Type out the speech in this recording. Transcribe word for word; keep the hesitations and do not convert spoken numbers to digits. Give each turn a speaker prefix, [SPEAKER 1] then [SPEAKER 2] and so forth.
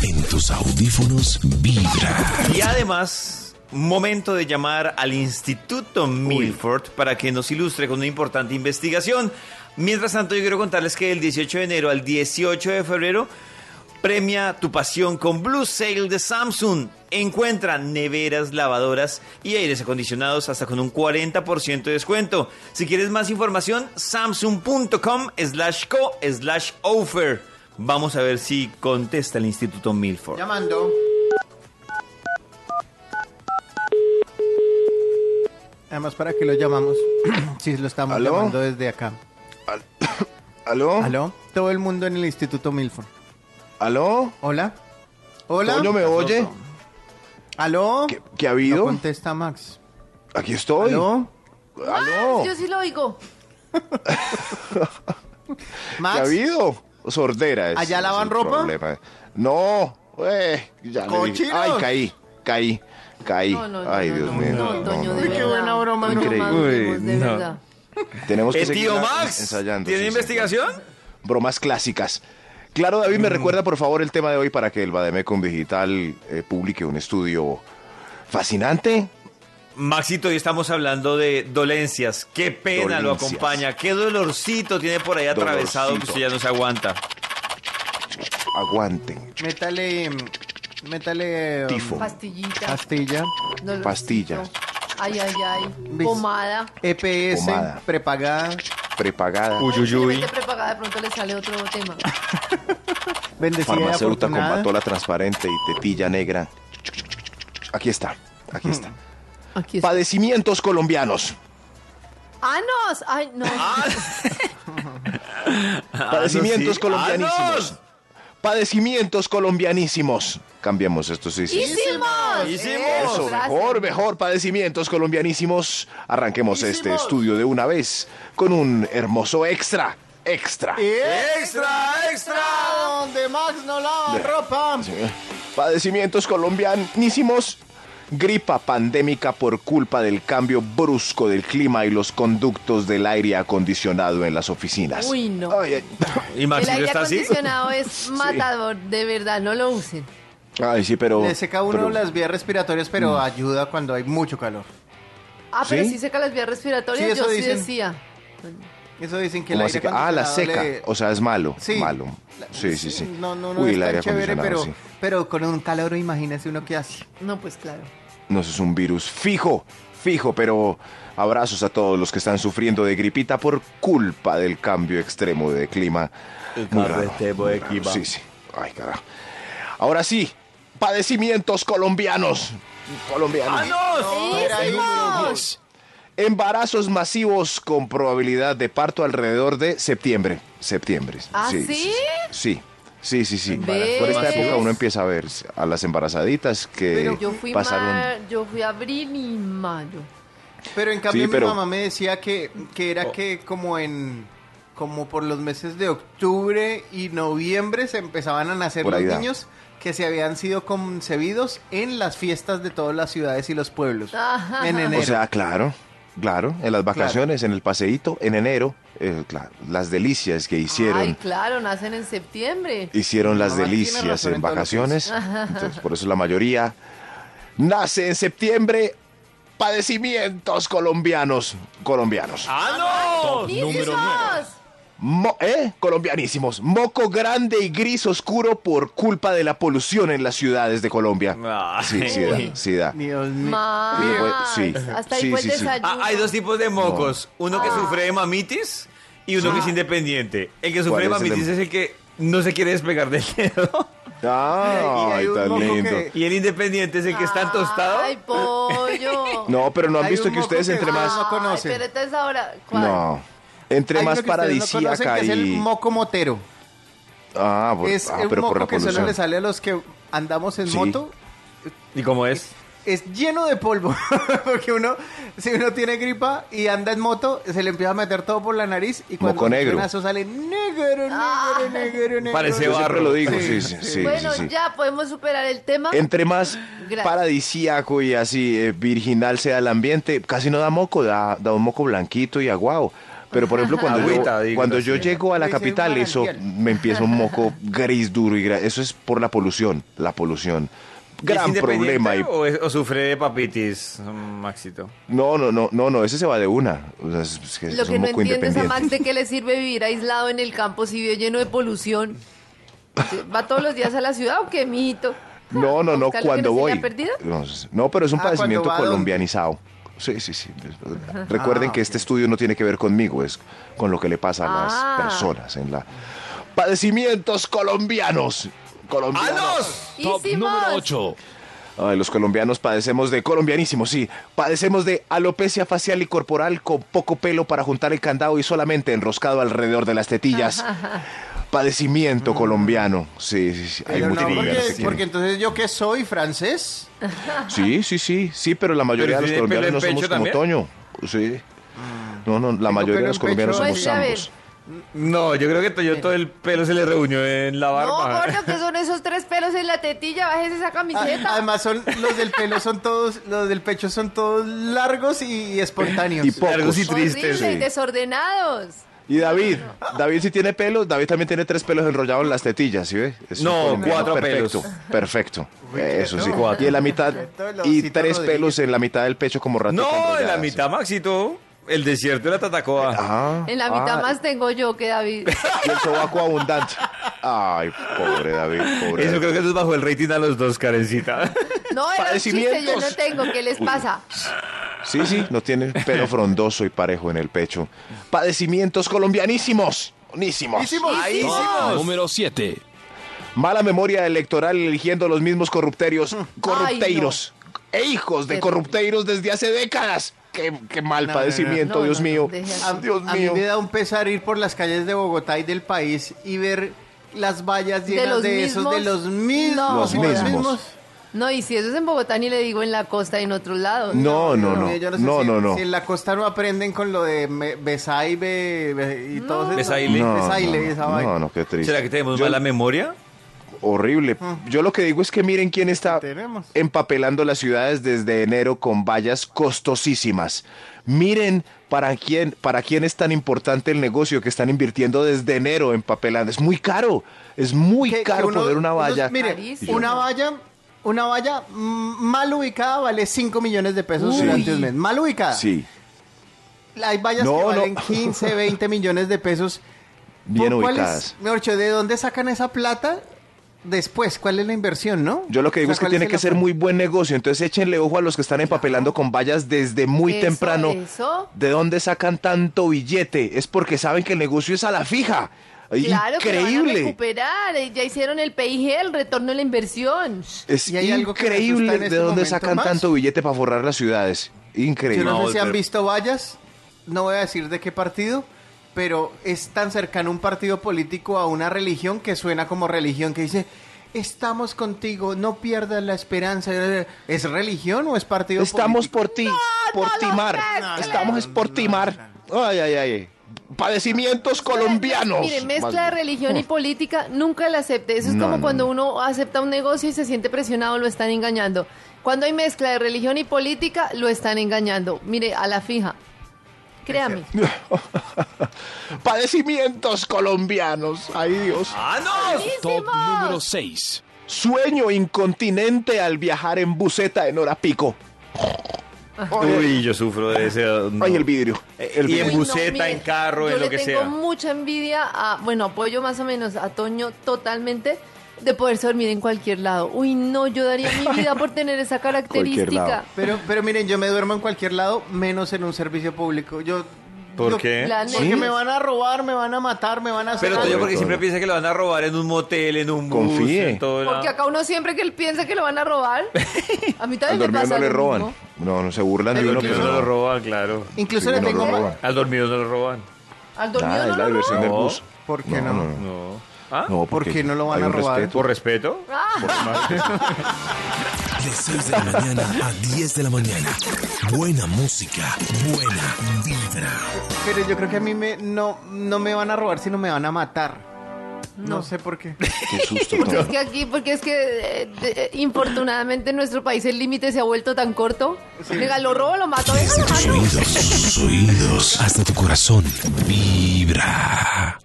[SPEAKER 1] En tus audífonos vibra.
[SPEAKER 2] Y además, momento de llamar al Instituto Milford para que nos ilustre con una importante investigación. Mientras tanto, yo quiero contarles que del dieciocho de enero al dieciocho de febrero premia tu pasión con Blue Sale de Samsung. Encuentra neveras, lavadoras y aires acondicionados hasta con un cuarenta por ciento de descuento. Si quieres más información, samsung.com slash co slash offer. Vamos a ver si contesta el Instituto Milford.
[SPEAKER 3] Llamando. Además, ¿para qué lo llamamos? Si lo estamos
[SPEAKER 4] ¿Aló?
[SPEAKER 3] llamando desde acá.
[SPEAKER 4] Al- ¿Aló?
[SPEAKER 3] ¿Aló? Todo el mundo en el Instituto Milford.
[SPEAKER 4] ¿Aló?
[SPEAKER 3] ¿Hola? ¿Hola?
[SPEAKER 4] ¿Toño me oye?
[SPEAKER 3] ¿Aló?
[SPEAKER 4] ¿Qué, qué ha habido?
[SPEAKER 3] No contesta Max.
[SPEAKER 4] Aquí estoy.
[SPEAKER 3] ¿Aló?
[SPEAKER 4] ¿Aló?
[SPEAKER 5] Yo sí lo oigo.
[SPEAKER 4] ¿Qué
[SPEAKER 3] Max.
[SPEAKER 4] ha habido? Sordera. Es,
[SPEAKER 3] ¿Allá
[SPEAKER 4] es
[SPEAKER 3] lavan
[SPEAKER 4] el
[SPEAKER 3] ropa?
[SPEAKER 4] problema. No. Eh, ya le dije.
[SPEAKER 3] ¡Cochinos!
[SPEAKER 4] Ay, caí. Caí. Caí.
[SPEAKER 5] No, no, no,
[SPEAKER 4] Ay,
[SPEAKER 5] no,
[SPEAKER 4] Dios
[SPEAKER 5] no,
[SPEAKER 4] mío.
[SPEAKER 5] no, Toño, de
[SPEAKER 3] Uy, qué
[SPEAKER 5] verdad.
[SPEAKER 3] buena broma,
[SPEAKER 5] No
[SPEAKER 4] Increíble.
[SPEAKER 5] maduremos, de
[SPEAKER 2] Uy, no.
[SPEAKER 5] verdad.
[SPEAKER 4] Tenemos que
[SPEAKER 2] ¿El
[SPEAKER 4] seguir
[SPEAKER 2] tío
[SPEAKER 4] a-
[SPEAKER 2] Max
[SPEAKER 4] ensayando.
[SPEAKER 2] tiene
[SPEAKER 4] sí, sí.
[SPEAKER 2] investigación?
[SPEAKER 4] Bromas clásicas. Claro, David, me recuerda por favor el tema de hoy para que el Bademecum Digital eh, publique un estudio fascinante.
[SPEAKER 2] Maxito, hoy estamos hablando de dolencias. Qué pena lo
[SPEAKER 4] Dolencias.
[SPEAKER 2] acompaña. Qué dolorcito tiene por ahí atravesado que
[SPEAKER 4] Dolorcito.
[SPEAKER 2] usted ya no se aguanta.
[SPEAKER 4] Aguanten.
[SPEAKER 3] Métale... Métale... um,
[SPEAKER 4] Tifo.
[SPEAKER 5] Pastillita.
[SPEAKER 3] Pastilla.
[SPEAKER 5] dolorcito.
[SPEAKER 4] Pastilla.
[SPEAKER 5] Ay, ay, ay.
[SPEAKER 3] Bis-
[SPEAKER 5] Pomada.
[SPEAKER 3] E P S.
[SPEAKER 4] Pomada.
[SPEAKER 3] Prepagada.
[SPEAKER 4] Prepagada.
[SPEAKER 2] Uy, uy,
[SPEAKER 5] Si le
[SPEAKER 2] uy.
[SPEAKER 5] mete prepagada, de pronto le sale otro tema.
[SPEAKER 3] Bendecida y
[SPEAKER 4] Farmacéutica con
[SPEAKER 3] afortunada.
[SPEAKER 4] batola transparente y tetilla negra. Aquí está, aquí está.
[SPEAKER 5] Aquí está.
[SPEAKER 4] Padecimientos colombianos.
[SPEAKER 5] ¡Anos! Ay, no.
[SPEAKER 4] Padecimientos
[SPEAKER 2] sí.
[SPEAKER 4] colombianísimos.
[SPEAKER 2] ¡Anos!
[SPEAKER 4] Padecimientos colombianísimos. Cambiemos esto, sí, sí.
[SPEAKER 5] ¡Hicimos!
[SPEAKER 2] Hicimos.
[SPEAKER 4] Eso,
[SPEAKER 5] Gracias.
[SPEAKER 4] mejor, mejor. Padecimientos colombianísimos. Arranquemos este estudio de una vez con un hermoso extra. Extra.
[SPEAKER 2] ¡Extra, extra!
[SPEAKER 3] Donde Max no lava ropa.
[SPEAKER 4] Padecimientos colombianísimos. Gripa pandémica por culpa del cambio brusco del clima y los conductos del aire acondicionado en las oficinas.
[SPEAKER 5] Uy, no.
[SPEAKER 4] Ay, ay,
[SPEAKER 2] ¿Y
[SPEAKER 5] El
[SPEAKER 2] Maxito
[SPEAKER 5] aire
[SPEAKER 2] está así?
[SPEAKER 5] acondicionado es matador, de verdad, no lo usen.
[SPEAKER 4] ay, sí, pero...
[SPEAKER 3] Le seca a uno
[SPEAKER 4] pero-
[SPEAKER 3] las vías respiratorias, pero ayuda cuando hay mucho calor.
[SPEAKER 5] Ah, pero
[SPEAKER 4] ¿Sí?
[SPEAKER 5] sí seca las vías respiratorias,
[SPEAKER 3] Sí, eso
[SPEAKER 5] yo sí
[SPEAKER 3] dicen.
[SPEAKER 5] decía.
[SPEAKER 3] Eso dicen que el
[SPEAKER 4] ¿Cómo
[SPEAKER 3] aire
[SPEAKER 4] así que? Ah, la seca.
[SPEAKER 3] acondicionado le-
[SPEAKER 4] O sea, es malo.
[SPEAKER 3] Sí.
[SPEAKER 4] Malo. Sí, sí, sí.
[SPEAKER 3] No, no, no
[SPEAKER 4] Uy,
[SPEAKER 3] es
[SPEAKER 4] el
[SPEAKER 3] tan
[SPEAKER 4] aire
[SPEAKER 3] chévere, pero,
[SPEAKER 4] acondicionado, sí.
[SPEAKER 3] pero con un calor, imagínese uno que hace.
[SPEAKER 5] No, pues claro.
[SPEAKER 4] No, eso es un virus fijo, fijo, pero abrazos a todos los que están sufriendo de gripita por culpa del cambio extremo de clima. Muy raro,
[SPEAKER 2] carretemo
[SPEAKER 4] muy
[SPEAKER 2] de
[SPEAKER 4] raro.
[SPEAKER 2] clima.
[SPEAKER 4] Sí, sí. Ay, carajo. Ahora sí, padecimientos colombianos. Colombianos.
[SPEAKER 5] ¡Hicimos!
[SPEAKER 4] Embarazos masivos con probabilidad de parto alrededor de septiembre. Septiembre.
[SPEAKER 5] ¿Ah, sí?
[SPEAKER 4] Sí. Sí, sí, sí.
[SPEAKER 5] ¿Ves?
[SPEAKER 4] Por esta época uno empieza a ver a las embarazaditas que
[SPEAKER 3] Pero
[SPEAKER 5] Yo fui,
[SPEAKER 4] pasaron.
[SPEAKER 5] mar- yo fui abril y mayo.
[SPEAKER 3] Pero en cambio
[SPEAKER 4] Sí, pero-
[SPEAKER 3] mi mamá me decía que, que era que como en como por los meses de octubre y noviembre se empezaban a nacer
[SPEAKER 4] Por
[SPEAKER 3] los
[SPEAKER 4] ahí da.
[SPEAKER 3] niños que se habían sido concebidos en las fiestas de todas las ciudades y los pueblos.
[SPEAKER 5] Ajá.
[SPEAKER 3] En enero.
[SPEAKER 4] O sea, claro, claro, en las vacaciones, en el paseíto, en enero, eh, claro, las delicias que hicieron.
[SPEAKER 5] Ay, claro, nacen en septiembre.
[SPEAKER 4] Hicieron las
[SPEAKER 3] Mamá tiene
[SPEAKER 4] delicias
[SPEAKER 3] razón
[SPEAKER 4] en
[SPEAKER 3] en todo lo que
[SPEAKER 4] vacaciones. Entonces, por eso la mayoría nace en septiembre. Padecimientos colombianos. Colombianos.
[SPEAKER 2] ¡Ah, no!
[SPEAKER 5] ¡Hicimos!
[SPEAKER 4] Mo- ¿Eh? Colombianísimos. Moco grande y gris oscuro por culpa de la polución en las ciudades de Colombia.
[SPEAKER 2] Ay.
[SPEAKER 4] Sí, sí da, sí da.
[SPEAKER 3] Dios mío.
[SPEAKER 5] Max,
[SPEAKER 4] Sí,
[SPEAKER 5] hasta ahí
[SPEAKER 4] sí,
[SPEAKER 5] fue el
[SPEAKER 4] sí, sí.
[SPEAKER 5] desayuno.
[SPEAKER 2] Ah, hay dos tipos de mocos. Uno que sufre de mamitis y uno que es independiente. El que sufre de
[SPEAKER 4] ¿Cuál es el
[SPEAKER 2] mamitis
[SPEAKER 4] de-
[SPEAKER 2] es el que no se quiere despegar del dedo.
[SPEAKER 4] Ay,
[SPEAKER 3] hay un
[SPEAKER 4] tan
[SPEAKER 3] moco
[SPEAKER 4] lindo.
[SPEAKER 3] que-
[SPEAKER 2] Y el independiente es el que está tostado.
[SPEAKER 5] Ay, pollo.
[SPEAKER 4] No, pero no han
[SPEAKER 3] Hay
[SPEAKER 4] visto
[SPEAKER 3] un
[SPEAKER 4] que
[SPEAKER 3] moco
[SPEAKER 4] ustedes
[SPEAKER 3] que
[SPEAKER 4] entre
[SPEAKER 3] ustedes
[SPEAKER 4] más...
[SPEAKER 3] no conocen.
[SPEAKER 5] Ay, pero entonces ahora, ¿cuál?
[SPEAKER 4] No. Entre
[SPEAKER 3] Hay
[SPEAKER 4] más
[SPEAKER 3] uno que ustedes no conocen,
[SPEAKER 4] paradisíaca
[SPEAKER 3] que es el
[SPEAKER 4] y...
[SPEAKER 3] moco motero.
[SPEAKER 4] Ah, por-
[SPEAKER 3] Es
[SPEAKER 4] ah,
[SPEAKER 3] un
[SPEAKER 4] pero por
[SPEAKER 3] moco
[SPEAKER 4] la
[SPEAKER 3] que solo
[SPEAKER 4] polución.
[SPEAKER 3] le sale a los que andamos en
[SPEAKER 4] Sí.
[SPEAKER 3] moto.
[SPEAKER 2] ¿Y cómo es?
[SPEAKER 3] Es lleno de polvo, porque uno, si uno tiene gripa y anda en moto, se le empieza a meter todo por la nariz y cuando
[SPEAKER 4] Moco negro.
[SPEAKER 3] suena eso sale negro,
[SPEAKER 5] Ah.
[SPEAKER 3] negro, negro, negro.
[SPEAKER 2] Parece
[SPEAKER 4] Yo
[SPEAKER 2] barro.
[SPEAKER 4] siempre lo digo, sí,
[SPEAKER 3] Sí,
[SPEAKER 4] sí,
[SPEAKER 3] sí.
[SPEAKER 4] sí,
[SPEAKER 5] Bueno,
[SPEAKER 4] sí, sí.
[SPEAKER 5] ya podemos superar el tema.
[SPEAKER 4] Entre más
[SPEAKER 5] Gracias.
[SPEAKER 4] paradisíaco y así eh, virginal sea el ambiente, casi no da moco, da, da un moco blanquito y aguado. Pero por ejemplo, cuando
[SPEAKER 2] Agüita,
[SPEAKER 4] yo,
[SPEAKER 2] digo,
[SPEAKER 4] cuando
[SPEAKER 2] así.
[SPEAKER 4] yo llego a la
[SPEAKER 3] Dice
[SPEAKER 4] capital, eso
[SPEAKER 3] manantial.
[SPEAKER 4] me empieza un moco gris duro y gra- eso es por la polución, la polución.
[SPEAKER 2] ¿Es
[SPEAKER 4] Gran
[SPEAKER 2] independiente
[SPEAKER 4] problema. Y,
[SPEAKER 2] o, es- o sufre de papitis, Maxito?
[SPEAKER 4] no, no, no, no, no, ese se va de una. O sea, es, es que
[SPEAKER 5] Lo
[SPEAKER 4] es
[SPEAKER 5] que
[SPEAKER 4] un
[SPEAKER 5] no
[SPEAKER 4] moco
[SPEAKER 5] entiendes a
[SPEAKER 4] independiente.
[SPEAKER 5] Max de qué le sirve vivir aislado en el campo si vive lleno de polución. ¿Va todos los días a la ciudad o qué, mijito?
[SPEAKER 4] No, no,
[SPEAKER 5] ¿A
[SPEAKER 4] no,
[SPEAKER 5] buscar lo que
[SPEAKER 4] cuando
[SPEAKER 5] no se le
[SPEAKER 4] voy.
[SPEAKER 5] ha perdido?
[SPEAKER 4] No, es- no, pero es un
[SPEAKER 3] Ah,
[SPEAKER 4] padecimiento
[SPEAKER 3] ¿cuándo va a dónde?
[SPEAKER 4] colombianizado. Sí, sí, sí. Recuerden
[SPEAKER 3] Ah,
[SPEAKER 4] que este estudio no tiene que ver conmigo, es con lo que le pasa a
[SPEAKER 5] Ah.
[SPEAKER 4] las personas en la... Padecimientos colombianos. Colombianos.
[SPEAKER 1] Top
[SPEAKER 5] ¡Hicimos!
[SPEAKER 1] número ocho.
[SPEAKER 4] Ay, los colombianos padecemos de... Colombianísimos, sí. Padecemos de alopecia facial y corporal con poco pelo para juntar el candado y solamente enroscado alrededor de las tetillas. Padecimiento colombiano. Sí, sí, sí. Hay
[SPEAKER 3] Pero
[SPEAKER 4] muchos
[SPEAKER 3] no,
[SPEAKER 4] colombianos que
[SPEAKER 3] porque,
[SPEAKER 4] tienen.
[SPEAKER 3] porque entonces yo que soy francés.
[SPEAKER 4] Sí, sí, sí, sí, pero la mayoría
[SPEAKER 2] ¿Pero
[SPEAKER 4] de los
[SPEAKER 2] tiene pelo
[SPEAKER 4] colombianos no
[SPEAKER 2] en
[SPEAKER 4] somos
[SPEAKER 2] pecho
[SPEAKER 4] como
[SPEAKER 2] también?
[SPEAKER 4] Toño. Sí. No, no, la
[SPEAKER 3] Tengo
[SPEAKER 4] mayoría
[SPEAKER 3] pelo
[SPEAKER 4] de los
[SPEAKER 3] en
[SPEAKER 4] colombianos
[SPEAKER 3] pecho.
[SPEAKER 4] somos
[SPEAKER 5] Pues, a ver.
[SPEAKER 4] zambos.
[SPEAKER 2] No, yo creo que Toyo todo el pelo se le reunió en la
[SPEAKER 5] No,
[SPEAKER 2] barba.
[SPEAKER 5] gordo, que son esos tres pelos en la tetilla. Bájese esa
[SPEAKER 3] Ah,
[SPEAKER 5] camiseta.
[SPEAKER 3] Además son los del pelo son todos, los del pecho son todos largos y espontáneos.
[SPEAKER 4] Y pocos.
[SPEAKER 2] Largos y
[SPEAKER 5] Horrible
[SPEAKER 2] tristes.
[SPEAKER 5] y desordenados.
[SPEAKER 4] Y David, David sí tiene pelo, David también tiene tres pelos enrollados en las tetillas, ¿sí ve? Es un
[SPEAKER 2] No,
[SPEAKER 4] colombiano
[SPEAKER 2] cuatro
[SPEAKER 4] perfecto,
[SPEAKER 2] pelos.
[SPEAKER 4] Perfecto, eso sí.
[SPEAKER 3] no.
[SPEAKER 4] Y en la mitad,
[SPEAKER 3] Los
[SPEAKER 4] y
[SPEAKER 3] Cito
[SPEAKER 4] tres
[SPEAKER 3] Rodríguez.
[SPEAKER 4] pelos en la mitad del pecho como ratica
[SPEAKER 2] No, en la
[SPEAKER 4] enrollada,
[SPEAKER 2] mitad, Maxito. El desierto de la Tatacoa.
[SPEAKER 4] sí. Ajá.
[SPEAKER 5] En la mitad
[SPEAKER 4] Ah,
[SPEAKER 5] más tengo yo que David.
[SPEAKER 4] Y el sobaco abundante. Ay, pobre David, pobre
[SPEAKER 2] Eso
[SPEAKER 4] David.
[SPEAKER 2] creo que nos bajó el rating a los dos, Karencita.
[SPEAKER 5] No, era un chiste, yo
[SPEAKER 4] Padecimientos.
[SPEAKER 5] no tengo. ¿Qué les pasa?
[SPEAKER 4] Sí, sí, no tiene pelo frondoso y parejo en el pecho. Padecimientos colombianísimos. Nísimos.
[SPEAKER 3] Hicimos.
[SPEAKER 1] Top número siete.
[SPEAKER 4] Mala memoria electoral eligiendo los mismos corrupterios, corrupteiros e hijos de
[SPEAKER 5] Qué
[SPEAKER 4] corrupteiros desde hace décadas. Qué, qué mal
[SPEAKER 3] No, no, no.
[SPEAKER 4] padecimiento,
[SPEAKER 5] No,
[SPEAKER 4] Dios
[SPEAKER 5] no, no,
[SPEAKER 4] mío.
[SPEAKER 5] deje así.
[SPEAKER 3] A,
[SPEAKER 4] Dios
[SPEAKER 3] a mí
[SPEAKER 4] mío.
[SPEAKER 3] me da un pesar ir por las calles de Bogotá y del país y ver las vallas
[SPEAKER 5] ¿De
[SPEAKER 3] llenas
[SPEAKER 5] los
[SPEAKER 3] de, esos, de
[SPEAKER 5] mismos?
[SPEAKER 3] los mismos.
[SPEAKER 5] No.
[SPEAKER 4] Los mismos.
[SPEAKER 5] No, y si eso es en Bogotá, ni le digo en la costa y en otros lados.
[SPEAKER 4] No, no, no.
[SPEAKER 3] yo sé
[SPEAKER 4] No,
[SPEAKER 3] si,
[SPEAKER 4] no, no.
[SPEAKER 3] si en la costa no aprenden con lo de me- Besaibe be- y todo eso.
[SPEAKER 2] Besaile.
[SPEAKER 4] No,
[SPEAKER 3] Besaile,
[SPEAKER 4] no,
[SPEAKER 3] esa
[SPEAKER 4] no,
[SPEAKER 3] vaina.
[SPEAKER 4] no, no, qué triste.
[SPEAKER 2] ¿Será que tenemos
[SPEAKER 4] Yo-
[SPEAKER 2] mala memoria?
[SPEAKER 4] Horrible. Yo lo que digo es que miren quién está
[SPEAKER 3] Tenemos.
[SPEAKER 4] empapelando las ciudades desde enero con vallas costosísimas. Miren para quién, para quién es tan importante el negocio que están invirtiendo desde enero empapelando. Es muy caro. Es muy
[SPEAKER 3] Que- que
[SPEAKER 4] caro
[SPEAKER 3] uno-
[SPEAKER 4] poner una
[SPEAKER 3] unos-
[SPEAKER 4] valla.
[SPEAKER 3] mire,
[SPEAKER 5] Carísimo.
[SPEAKER 3] una valla, una valla mm, mal ubicada vale cinco millones de pesos
[SPEAKER 5] Uy.
[SPEAKER 3] durante un mes. Mal ubicada.
[SPEAKER 4] Sí,
[SPEAKER 3] Hay vallas
[SPEAKER 4] No,
[SPEAKER 3] que
[SPEAKER 4] no.
[SPEAKER 3] valen quince, veinte millones de pesos.
[SPEAKER 4] bien
[SPEAKER 3] ¿Por cuál
[SPEAKER 4] ubicadas.
[SPEAKER 3] es- mejor dicho, ¿de dónde sacan esa plata después? ¿Cuál es la inversión, no?
[SPEAKER 4] Yo lo que digo
[SPEAKER 3] O
[SPEAKER 4] es
[SPEAKER 3] sea,
[SPEAKER 4] que
[SPEAKER 3] ¿cuál
[SPEAKER 4] tiene
[SPEAKER 3] el
[SPEAKER 4] que ser
[SPEAKER 3] afán?
[SPEAKER 4] muy buen negocio. Entonces échenle ojo a los que están empapelando con vallas desde muy
[SPEAKER 5] Eso,
[SPEAKER 4] temprano.
[SPEAKER 5] eso.
[SPEAKER 4] ¿De dónde sacan tanto billete? Es porque saben que el negocio es a la fija.
[SPEAKER 5] Claro, que lo van a
[SPEAKER 4] Increíble.
[SPEAKER 5] recuperar. eh, Ya hicieron el P I G, el retorno de la inversión.
[SPEAKER 4] Es
[SPEAKER 3] Y hay algo que me
[SPEAKER 4] increíble
[SPEAKER 3] asusta en
[SPEAKER 4] de
[SPEAKER 3] este
[SPEAKER 4] dónde
[SPEAKER 3] momento
[SPEAKER 4] sacan
[SPEAKER 3] más.
[SPEAKER 4] tanto billete para forrar las ciudades.
[SPEAKER 3] Yo
[SPEAKER 4] Increíble.
[SPEAKER 3] no,
[SPEAKER 2] No,
[SPEAKER 3] sé si han
[SPEAKER 2] pero-
[SPEAKER 3] visto vallas, no voy a decir de qué partido, pero es tan cercano un partido político a una religión que suena como religión, que dice, estamos contigo, no pierdas la esperanza. ¿Es religión o es partido
[SPEAKER 4] Estamos
[SPEAKER 3] político?
[SPEAKER 4] por ti, por
[SPEAKER 5] no lo
[SPEAKER 4] timar.
[SPEAKER 5] mezclen.
[SPEAKER 4] Estamos es por timar. Ay, ay, ay. Padecimientos colombianos.
[SPEAKER 5] Mire, mezcla
[SPEAKER 4] Más-
[SPEAKER 5] de religión y política, nunca la acepte. Eso es
[SPEAKER 4] No,
[SPEAKER 5] como
[SPEAKER 4] no,
[SPEAKER 5] cuando
[SPEAKER 4] no.
[SPEAKER 5] uno acepta un negocio y se siente presionado, lo están engañando. Cuando hay mezcla de religión y política, lo están engañando. Mire, a la fija. Créame.
[SPEAKER 4] Padecimientos colombianos. Ay, Dios.
[SPEAKER 2] ¡Ah, no!
[SPEAKER 1] Top número seis.
[SPEAKER 4] Sueño incontinente al viajar en buseta en hora pico.
[SPEAKER 2] Uy, yo sufro de ese. no.
[SPEAKER 4] Ay, el vidrio. El
[SPEAKER 2] Y
[SPEAKER 4] vidrio.
[SPEAKER 2] en
[SPEAKER 5] Uy, no,
[SPEAKER 2] buseta,
[SPEAKER 5] mire,
[SPEAKER 2] en carro,
[SPEAKER 5] yo
[SPEAKER 2] en lo
[SPEAKER 5] le
[SPEAKER 2] que
[SPEAKER 5] tengo
[SPEAKER 2] sea.
[SPEAKER 5] mucha envidia a, bueno, apoyo más o menos a Toño totalmente de poderse dormir en cualquier lado. Uy, no, yo daría mi vida por tener esa característica.
[SPEAKER 4] lado.
[SPEAKER 3] Pero, pero miren, yo me duermo en cualquier lado, menos en un servicio público. Yo,
[SPEAKER 2] ¿Por
[SPEAKER 3] yo-
[SPEAKER 2] qué?
[SPEAKER 5] La
[SPEAKER 3] Porque
[SPEAKER 5] neta.
[SPEAKER 3] me van a robar, me van a matar, me van a hacer
[SPEAKER 2] Pero
[SPEAKER 3] algo.
[SPEAKER 2] Toyo, porque
[SPEAKER 4] todo.
[SPEAKER 2] siempre piensa que lo van a robar en un motel, en un bus,
[SPEAKER 4] Confíe.
[SPEAKER 2] en todo
[SPEAKER 5] Porque
[SPEAKER 2] lado.
[SPEAKER 5] acá uno siempre que él piensa que lo van a robar. A mí
[SPEAKER 4] Al
[SPEAKER 5] también me
[SPEAKER 4] dormido
[SPEAKER 5] pasa
[SPEAKER 4] no le
[SPEAKER 5] lo
[SPEAKER 4] roban.
[SPEAKER 5] mismo.
[SPEAKER 4] No, no se burlan de
[SPEAKER 3] Pero
[SPEAKER 4] uno,
[SPEAKER 2] Al dormido
[SPEAKER 4] pero
[SPEAKER 2] no lo
[SPEAKER 4] no.
[SPEAKER 2] roban, claro.
[SPEAKER 3] Incluso
[SPEAKER 4] Sí,
[SPEAKER 3] le
[SPEAKER 4] no
[SPEAKER 3] tengo
[SPEAKER 4] lo
[SPEAKER 3] ma-
[SPEAKER 4] roban.
[SPEAKER 2] Al dormido no lo roban.
[SPEAKER 5] Al dormido
[SPEAKER 4] Nada,
[SPEAKER 5] no
[SPEAKER 4] es la
[SPEAKER 5] lo
[SPEAKER 4] diversión
[SPEAKER 5] roban.
[SPEAKER 4] del
[SPEAKER 2] No.
[SPEAKER 4] bus.
[SPEAKER 3] ¿Por qué no?
[SPEAKER 2] No. ¿Ah?
[SPEAKER 4] No,
[SPEAKER 3] ¿Por
[SPEAKER 4] porque
[SPEAKER 3] qué no lo van
[SPEAKER 4] hay
[SPEAKER 3] a
[SPEAKER 4] un
[SPEAKER 3] robar?
[SPEAKER 4] respeto.
[SPEAKER 2] ¿Por respeto?
[SPEAKER 1] De seis de la mañana a diez de la mañana. Buena música, buena vibra.
[SPEAKER 3] Pero yo creo que a mí me, no, no me van a robar, sino me van a matar. No,
[SPEAKER 5] No.
[SPEAKER 3] sé por qué.
[SPEAKER 4] Qué susto.
[SPEAKER 5] Porque
[SPEAKER 4] todo.
[SPEAKER 5] es que aquí, porque es que eh, de- infortunadamente en nuestro país el límite se ha vuelto tan corto. Venga, lo robo, lo mato, venga,
[SPEAKER 1] Desde
[SPEAKER 5] lo
[SPEAKER 1] tus
[SPEAKER 5] mato.
[SPEAKER 1] oídos, tus oídos, hasta tu corazón. Vibra.